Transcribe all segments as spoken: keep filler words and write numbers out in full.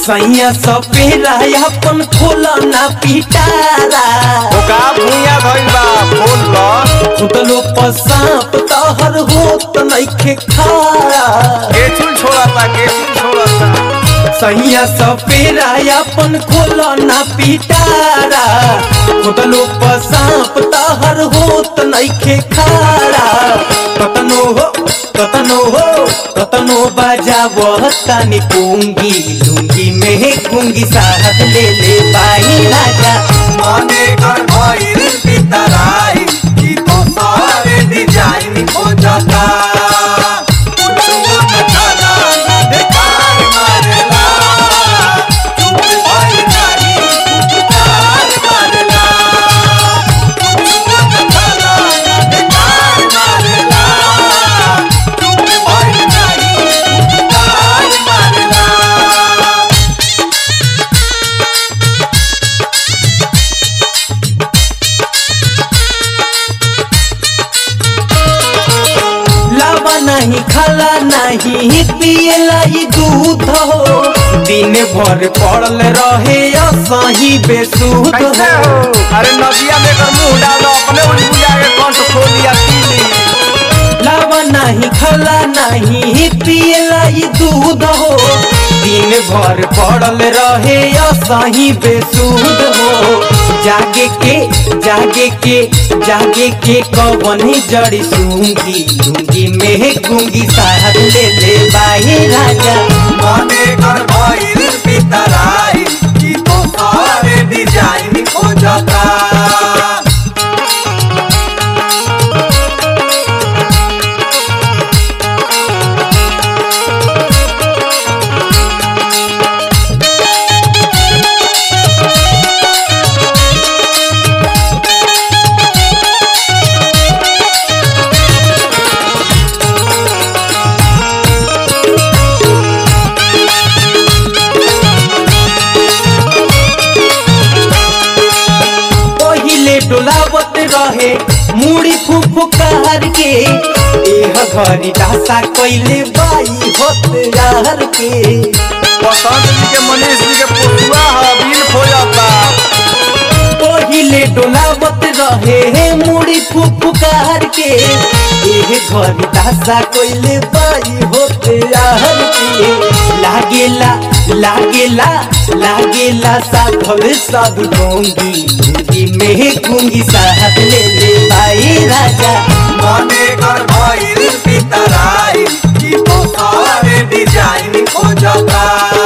सैया सपेरा अपन खोला ना पिटारा ओका भुइया धइल बा बोल ल उतलो पसाप तहर होत नइखे खारा केचुल छोड़ता केचुल छोड़ता सैया सपेरा अपन खोला ना पिटारा उतलो पसाप तहर होत नइखे खारा कतनो हो कतनो हो कतनो बजावो तानी कुंगी लुंगी में कुंगी साहब ले ले बाई राजा मने कर भइल पितराई की तो सारे डिजाइन हो जाता नहीं खाला नहीं पियला ही दूध हो दिन भर पड़ल रहे असही बेसुध हो अरे नदिया में कर मुंह डाल अपने उल्टिया के कंठ खोल लिया पी लावा नहीं खाला नहीं पियला ही दूध हो दिन भर पड़ल रहे असही बेसुध हो जागे के जागे के जागे के कवन जड़ी सूंगी लूंगी में गुंगी साहब ले ले बाई राजा मने कर भइल पितराई की तो सारे डिजाइन हो जाता डोलावत रहे मुड़ी फुफुकार के एह घरी दासा कइले बाई होत यार के बसंत जी के मनीष जी के पोसुआ हबील हो जाता पहिले डोलावत रहे मुड़ी फुफुकार के एह घरी दासा कइले बाई होत यार के लागेला लागेला लागेला साधल साधु डोंगी लूंगी में गुंगी साहब ले ले बाई राजा मने कर भइल पितराई की तो सारे डिजाइन हो जाता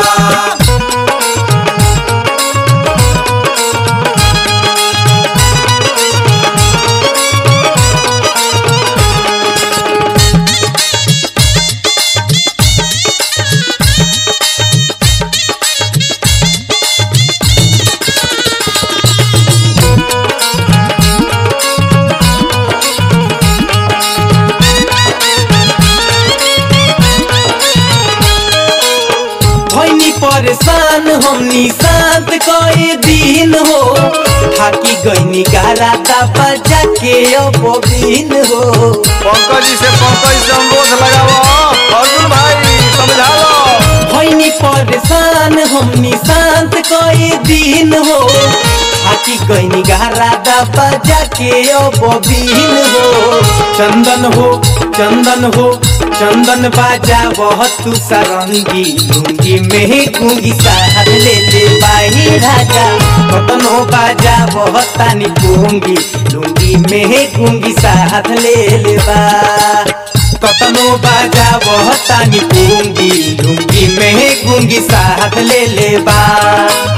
परेशान हमनी शांत कोई दिन हो थाकी गईनी गारा दापा जाके अब बीन हो पंकज जी से पंकज से अनुरोध लगाओ अर्जुन भाई समझा लो होइनी परेशान हमनी शांत कोई दिन हो थाकी गईनी गारा दापा जाके अब बीन हो चंदन हो चंदन हो चंदन बाजा बहुत तू सरंगी लूंगी में गुंगी साहब ले ले बाई राजा कतनो बाजा बहुत तानी गुंगी लूंगी में गुंगी साहब ले ले बा कतनो बाजा बहुत तानी गुंगी लूंगी में गुंगी साहब ले ले बा।